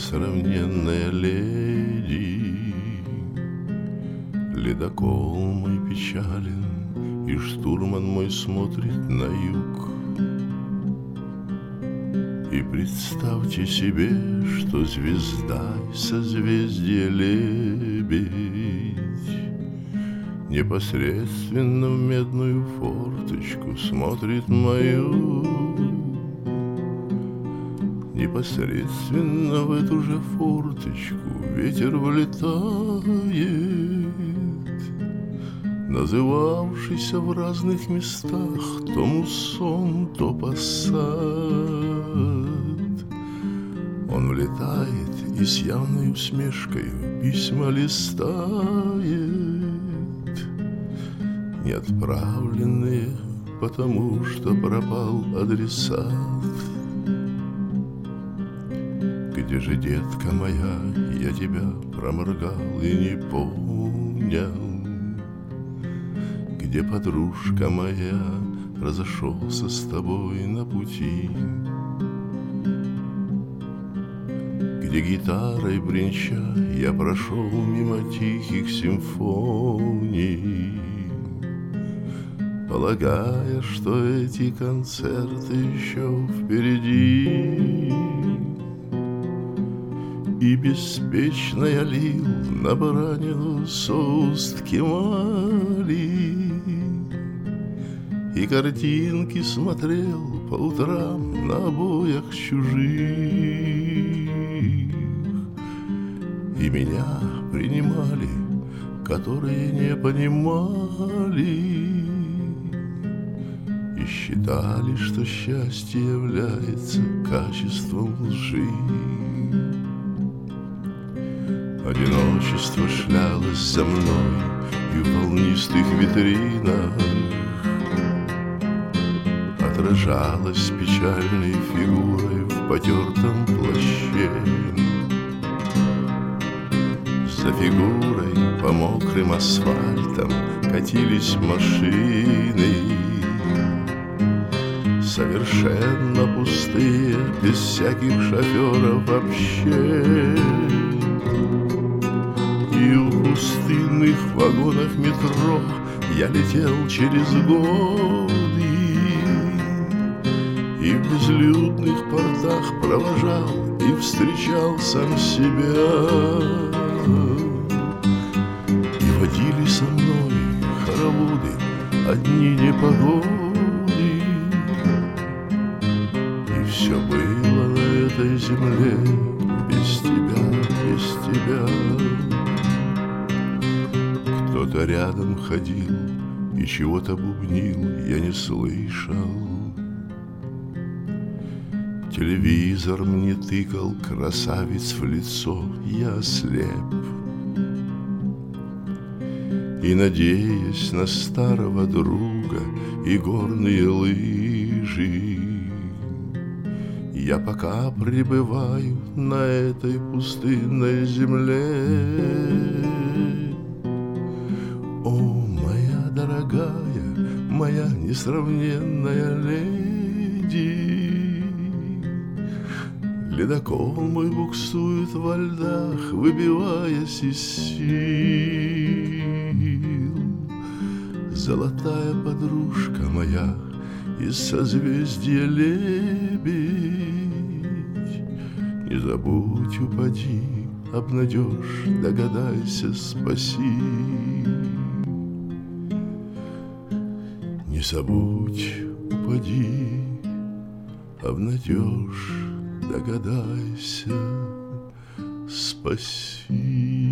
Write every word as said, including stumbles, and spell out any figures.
несравненная леди. Ледокол мой печален, и штурман мой смотрит на юг. И представьте себе, что звезда созвездие Лебедь непосредственно в медную форточку смотрит мою. Непосредственно в эту же форточку ветер влетает, называвшийся в разных местах то муссон, то посад. Он влетает и с явной усмешкой письма листает, не отправленные, потому что пропал адресат. Где же, детка моя, я тебя проморгал и не понял? Где, подружка моя, разошелся с тобой на пути? Где гитарой бренча я прошел мимо тихих симфоний, полагая, что эти концерты еще впереди? И беспечно я лил на баранину соус ткемали, и картинки смотрел по утрам на обоях чужих. И меня принимали, которые не понимали, и считали, что счастье является качеством лжи. Одиночество шлялось за мной и в волнистых витринах отражалось печальной фигурой в потертом плаще. За фигурой по мокрым асфальтам катились машины, совершенно пустые, без всяких шоферов вообще. И в пустынных вагонах метро я летел через годы, и в безлюдных портах провожал и встречал сам себя. И водили со мной хороводы одни непогоды, и все было на этой земле без тебя, без тебя. Кто-то рядом ходил и чего-то бубнил, я не слышал. Телевизор мне тыкал красавиц в лицо, я ослеп. И, надеясь на старого друга и горные лыжи, я пока пребываю на этой пустынной земле. О, моя дорогая, моя несравненная леди, ледокол мой буксует во льдах, выбиваясь из сил. Золотая подружка моя из созвездия Лебедь, не забудь, упади, обнадежь, догадайся, спаси. Не забудь, упади, обнадежь, догадайся, спаси.